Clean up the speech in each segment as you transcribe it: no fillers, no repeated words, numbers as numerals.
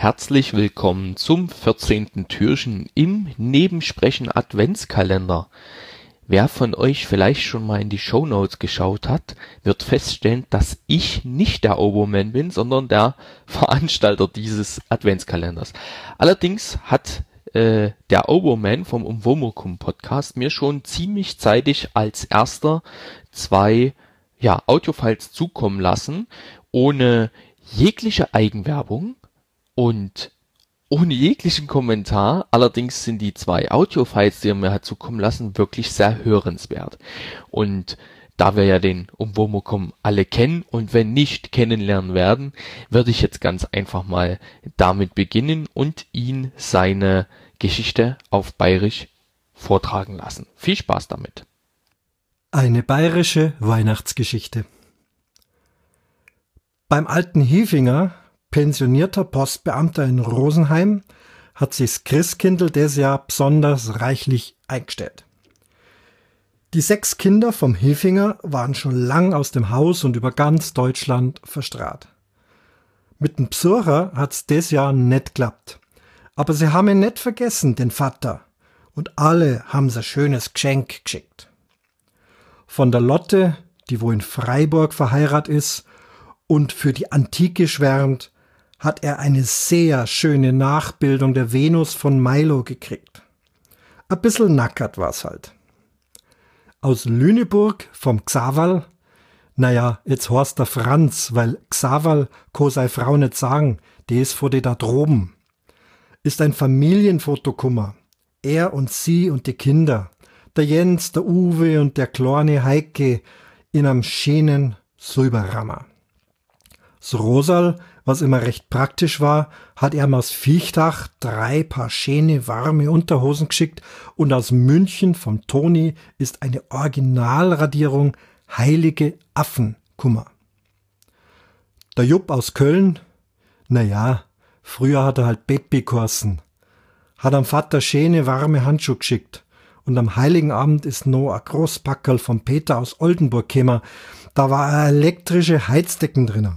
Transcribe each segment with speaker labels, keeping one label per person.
Speaker 1: herzlich willkommen zum 14. Türchen im Nebensprechen Adventskalender. Wer von euch vielleicht schon mal in die Shownotes geschaut hat, wird feststellen, dass ich nicht der Oberman bin, sondern der Veranstalter dieses Adventskalenders. Allerdings hat der Oberman vom Umwomukum Podcast mir schon ziemlich zeitig als erster 2 Audiofiles zukommen lassen, ohne jegliche Eigenwerbung und ohne jeglichen Kommentar. Allerdings sind die 2 Audiofiles, die er mir hat zukommen lassen, wirklich sehr hörenswert. Und da wir ja den Umwomukum alle kennen und wenn nicht kennenlernen werden, würde ich jetzt ganz einfach mal damit beginnen und ihn seine Geschichte auf Bayerisch vortragen lassen. Viel Spaß damit.
Speaker 2: Eine bayerische Weihnachtsgeschichte. Beim alten Hiefinger, pensionierter Postbeamter in Rosenheim, hat sich's Christkindl des Jahr besonders reichlich eingestellt. Die 6 Kinder vom Hiefinger waren schon lang aus dem Haus und über ganz Deutschland verstrahlt. Mit dem Besucher hat's des Jahr nicht geklappt. Aber sie haben ihn nicht vergessen, den Vater. Und alle haben ein schönes Geschenk geschickt. Von der Lotte, die wo in Freiburg verheiratet ist und für die Antike schwärmt, hat er eine sehr schöne Nachbildung der Venus von Milo gekriegt. Ein bisschen nackert war's halt. Aus Lüneburg vom Xaverl, jetzt heißt der Franz, weil Xaverl kann seine Frau nicht sagen, die ist vor die da droben, ist ein Familienfotokummer. Er und sie und die Kinder, der Jens, der Uwe und der kleine Heike in einem schönen Silberrammer. Das Rosal, was immer recht praktisch war, hat er aus Viechtach 3 Paar schöne warme Unterhosen geschickt und aus München vom Toni ist eine Originalradierung Heilige Affenkummer. Der Jupp aus Köln, früher hat er halt Peppi geheißen, hat am Vater schöne warme Handschuhe geschickt und am Heiligen Abend ist noch ein Großpackerl vom Peter aus Oldenburg gekommen, da war eine elektrische Heizdecken drinnen.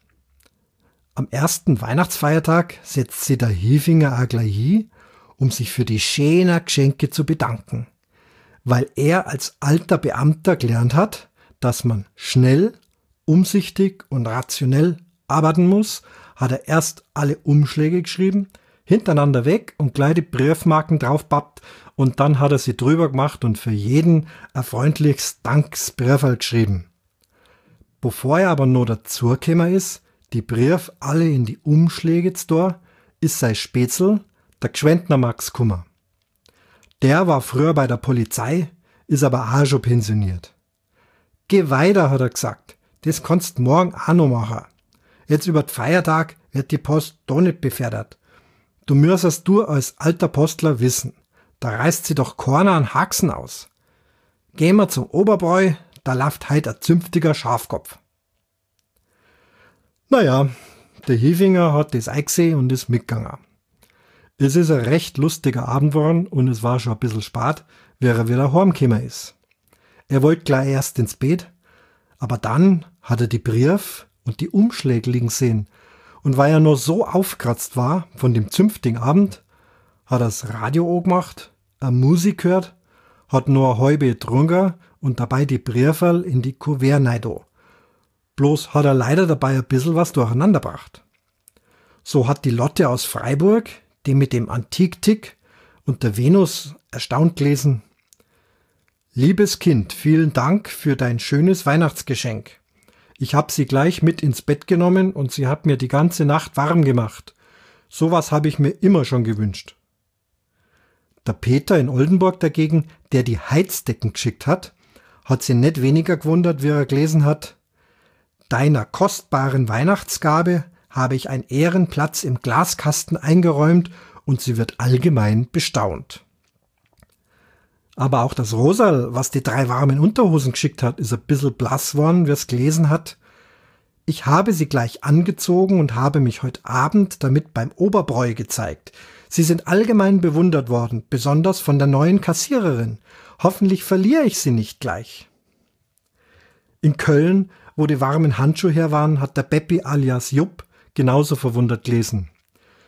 Speaker 2: Am ersten Weihnachtsfeiertag setzt sie der Hiefinger auch gleich hin, um sich für die schönen Geschenke zu bedanken, weil er als alter Beamter gelernt hat, dass man schnell, umsichtig und rationell arbeiten muss, hat er erst alle Umschläge geschrieben, hintereinander weg und gleich die Briefmarken draufpappt und dann hat er sie drüber gemacht und für jeden ein freundliches Danksbrieferl geschrieben. Bevor er aber noch dazugekommen ist, die Brief alle in die Umschläge zu tun, ist sein Spätzl, der Gschwendner Max Kummer. Der war früher bei der Polizei, ist aber auch schon pensioniert. Geh weiter, hat er gesagt, das kannst morgen auch noch machen. Jetzt über den Feiertag wird die Post doch nicht befördert. Du müsstest du als alter Postler wissen, da reißt sie doch keiner an Haxen aus. Gehen wir zum Oberbräu, da läuft heut ein zünftiger Schafkopf. Der Hiefinger hat das eingesehen und ist mitgegangen. Es ist ein recht lustiger Abend geworden und es war schon ein bisschen spät, wie er wieder heimgekommen ist. Er wollte gleich erst ins Bett, aber dann hat er die Brief und die Umschläge liegen sehen. Und weil er noch so aufkratzt war von dem zünftigen Abend, hat er das Radio angemacht, eine Musik gehört, hat nur eine halbe getrunken und dabei die Brieferl in die Kuvert neido. Bloß hat er leider dabei ein bisschen was durcheinanderbracht. So hat die Lotte aus Freiburg, die mit dem Antiktick und der Venus erstaunt gelesen: Liebes Kind, vielen Dank für dein schönes Weihnachtsgeschenk. Ich hab sie gleich mit ins Bett genommen und sie hat mir die ganze Nacht warm gemacht. Sowas habe ich mir immer schon gewünscht. Der Peter in Oldenburg dagegen, der die Heizdecken geschickt hat sie nicht weniger gewundert, wie er gelesen hat: Deiner kostbaren Weihnachtsgabe habe ich einen Ehrenplatz im Glaskasten eingeräumt und sie wird allgemein bestaunt. Aber auch das Rosal, was die 3 warmen Unterhosen geschickt hat, ist ein bisschen blass worden, wie es gelesen hat: Ich habe sie gleich angezogen und habe mich heute Abend damit beim Oberbräu gezeigt. Sie sind allgemein bewundert worden, besonders von der neuen Kassiererin. Hoffentlich verliere ich sie nicht gleich. In Köln, wo die warmen Handschuhe her waren, hat der Beppi alias Jupp genauso verwundert gelesen: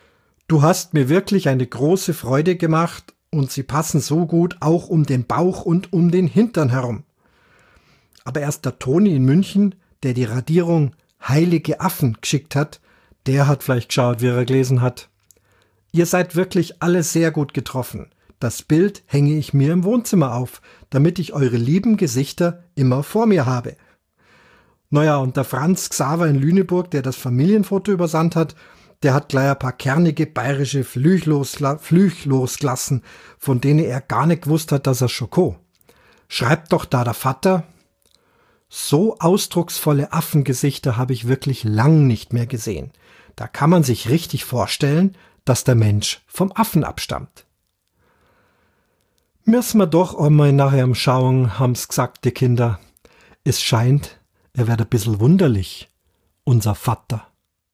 Speaker 2: Du hast mir wirklich eine große Freude gemacht und sie passen so gut auch um den Bauch und um den Hintern herum. Aber erst der Toni in München, der die Radierung Heilige Affen geschickt hat, der hat vielleicht geschaut, wie er gelesen hat. Ihr seid wirklich alle sehr gut getroffen. Das Bild hänge ich mir im Wohnzimmer auf, damit ich eure lieben Gesichter immer vor mir habe. Naja, und der Franz Xaver in Lüneburg, der das Familienfoto übersandt hat, der hat gleich ein paar kernige bayerische Flüch losgelassen, von denen er gar nicht gewusst hat, dass er Schoko. Schreibt doch da der Vater: So ausdrucksvolle Affengesichter habe ich wirklich lang nicht mehr gesehen. Da kann man sich richtig vorstellen, dass der Mensch vom Affen abstammt. Müssen wir doch einmal nachher am Schauen, haben's gesagt, die Kinder. Es scheint, er wird ein bisschen wunderlich, unser Vater.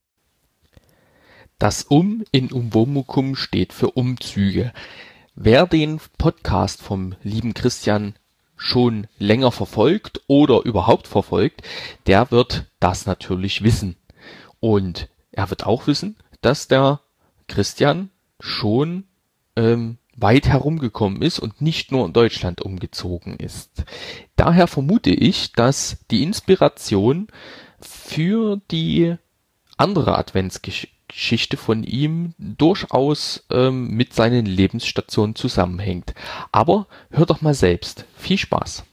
Speaker 1: Das in Umwomukum steht für Umzüge. Wer den Podcast vom lieben Christian schon länger verfolgt oder überhaupt verfolgt, der wird das natürlich wissen. Und er wird auch wissen, dass der Christian schon weit herumgekommen ist und nicht nur in Deutschland umgezogen ist. Daher vermute ich, dass die Inspiration für die andere Adventsgeschichte von ihm durchaus mit seinen Lebensstationen zusammenhängt. Aber hör doch mal selbst. Viel Spaß.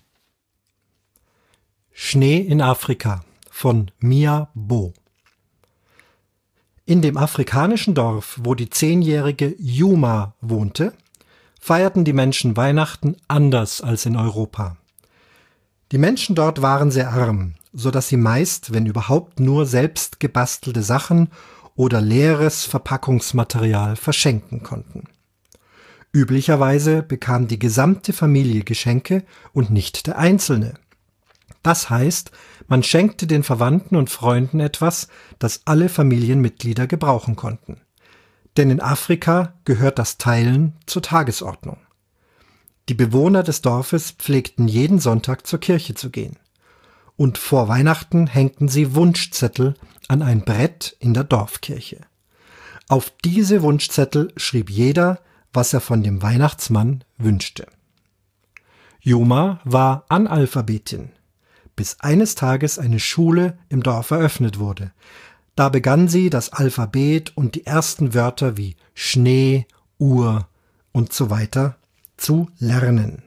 Speaker 2: Schnee in Afrika von Mia Bo. In dem afrikanischen Dorf, wo die 10-jährige Juma wohnte, feierten die Menschen Weihnachten anders als in Europa. Die Menschen dort waren sehr arm, so dass sie meist, wenn überhaupt, nur selbst gebastelte Sachen oder leeres Verpackungsmaterial verschenken konnten. Üblicherweise bekam die gesamte Familie Geschenke und nicht der Einzelne. Das heißt, man schenkte den Verwandten und Freunden etwas, das alle Familienmitglieder gebrauchen konnten. Denn in Afrika gehört das Teilen zur Tagesordnung. Die Bewohner des Dorfes pflegten jeden Sonntag zur Kirche zu gehen. Und vor Weihnachten hängten sie Wunschzettel an ein Brett in der Dorfkirche. Auf diese Wunschzettel schrieb jeder, was er von dem Weihnachtsmann wünschte. Juma war Analphabetin, bis eines Tages eine Schule im Dorf eröffnet wurde. Da begann sie das Alphabet und die ersten Wörter wie Schnee, Uhr und so weiter zu lernen.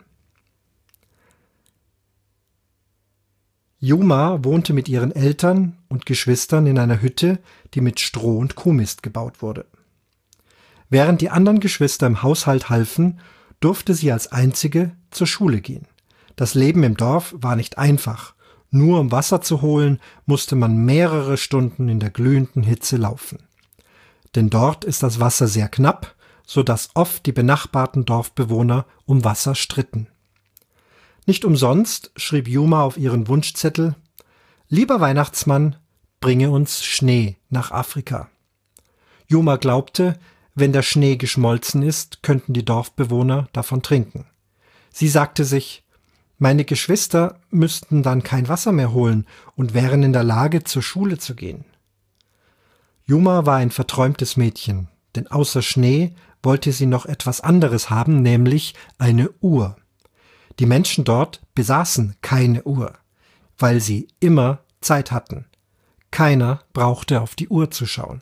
Speaker 2: Juma wohnte mit ihren Eltern und Geschwistern in einer Hütte, die mit Stroh und Kuhmist gebaut wurde. Während die anderen Geschwister im Haushalt halfen, durfte sie als einzige zur Schule gehen. Das Leben im Dorf war nicht einfach. Nur um Wasser zu holen, musste man mehrere Stunden in der glühenden Hitze laufen. Denn dort ist das Wasser sehr knapp, so dass oft die benachbarten Dorfbewohner um Wasser stritten. Nicht umsonst schrieb Juma auf ihren Wunschzettel: Lieber Weihnachtsmann, bringe uns Schnee nach Afrika. Juma glaubte, wenn der Schnee geschmolzen ist, könnten die Dorfbewohner davon trinken. Sie sagte sich: Meine Geschwister müssten dann kein Wasser mehr holen und wären in der Lage, zur Schule zu gehen. Juma war ein verträumtes Mädchen, denn außer Schnee wollte sie noch etwas anderes haben, nämlich eine Uhr. Die Menschen dort besaßen keine Uhr, weil sie immer Zeit hatten. Keiner brauchte auf die Uhr zu schauen.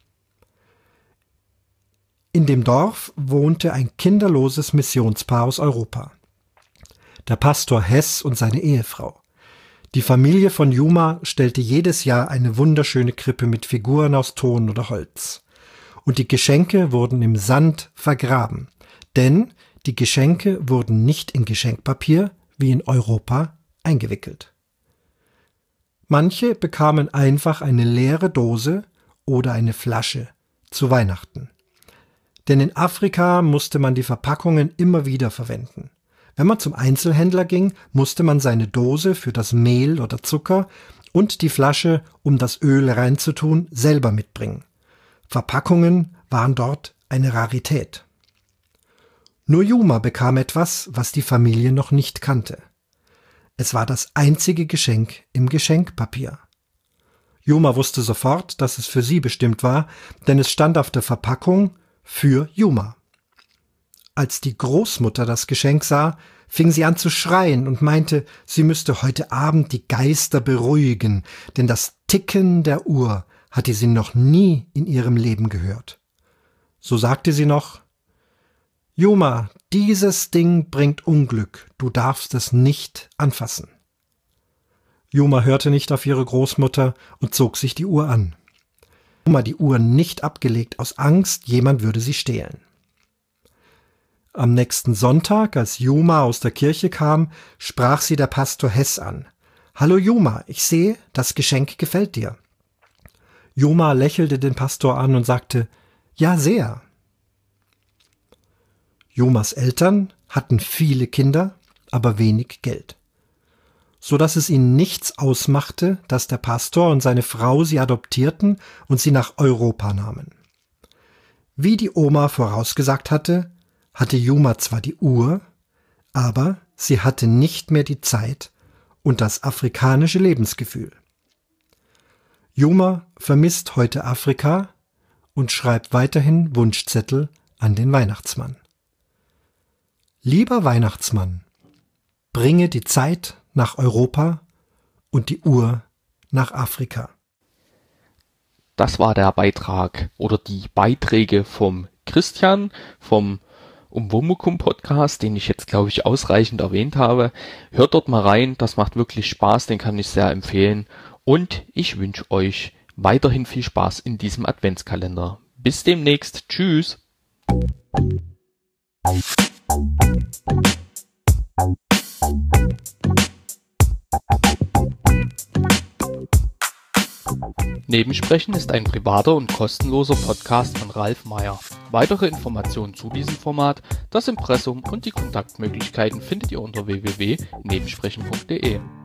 Speaker 2: In dem Dorf wohnte ein kinderloses Missionspaar aus Europa. Der Pastor Hess und seine Ehefrau. Die Familie von Juma stellte jedes Jahr eine wunderschöne Krippe mit Figuren aus Ton oder Holz. Und die Geschenke wurden im Sand vergraben, denn die Geschenke wurden nicht in Geschenkpapier wie in Europa eingewickelt. Manche bekamen einfach eine leere Dose oder eine Flasche zu Weihnachten. Denn in Afrika musste man die Verpackungen immer wieder verwenden. Wenn man zum Einzelhändler ging, musste man seine Dose für das Mehl oder Zucker und die Flasche, um das Öl reinzutun, selber mitbringen. Verpackungen waren dort eine Rarität. Nur Juma bekam etwas, was die Familie noch nicht kannte. Es war das einzige Geschenk im Geschenkpapier. Juma wusste sofort, dass es für sie bestimmt war, denn es stand auf der Verpackung für Juma. Als die Großmutter das Geschenk sah, fing sie an zu schreien und meinte, sie müsste heute Abend die Geister beruhigen, denn das Ticken der Uhr hatte sie noch nie in ihrem Leben gehört. So sagte sie noch: Juma, dieses Ding bringt Unglück, du darfst es nicht anfassen. Juma hörte nicht auf ihre Großmutter und zog sich die Uhr an. Juma die Uhr nicht abgelegt aus Angst, jemand würde sie stehlen. Am nächsten Sonntag, als Juma aus der Kirche kam, sprach sie der Pastor Hess an. »Hallo Juma, ich sehe, das Geschenk gefällt dir.« Juma lächelte den Pastor an und sagte, »Ja, sehr.« Jumas Eltern hatten viele Kinder, aber wenig Geld, so dass es ihnen nichts ausmachte, dass der Pastor und seine Frau sie adoptierten und sie nach Europa nahmen. Wie die Oma vorausgesagt hatte Juma zwar die Uhr, aber sie hatte nicht mehr die Zeit und das afrikanische Lebensgefühl. Juma vermisst heute Afrika und schreibt weiterhin Wunschzettel an den Weihnachtsmann. Lieber Weihnachtsmann, bringe die Zeit nach Europa und die Uhr nach Afrika.
Speaker 1: Das war der Beitrag oder die Beiträge vom Christian vom Umwomukum Podcast, den ich jetzt, glaube ich, ausreichend erwähnt habe. Hört dort mal rein, das macht wirklich Spaß, den kann ich sehr empfehlen. Und ich wünsche euch weiterhin viel Spaß in diesem Adventskalender. Bis demnächst. Tschüss. Nebensprechen ist ein privater und kostenloser Podcast von Ralf Meyer. Weitere Informationen zu diesem Format, das Impressum und die Kontaktmöglichkeiten findet ihr unter www.nebensprechen.de.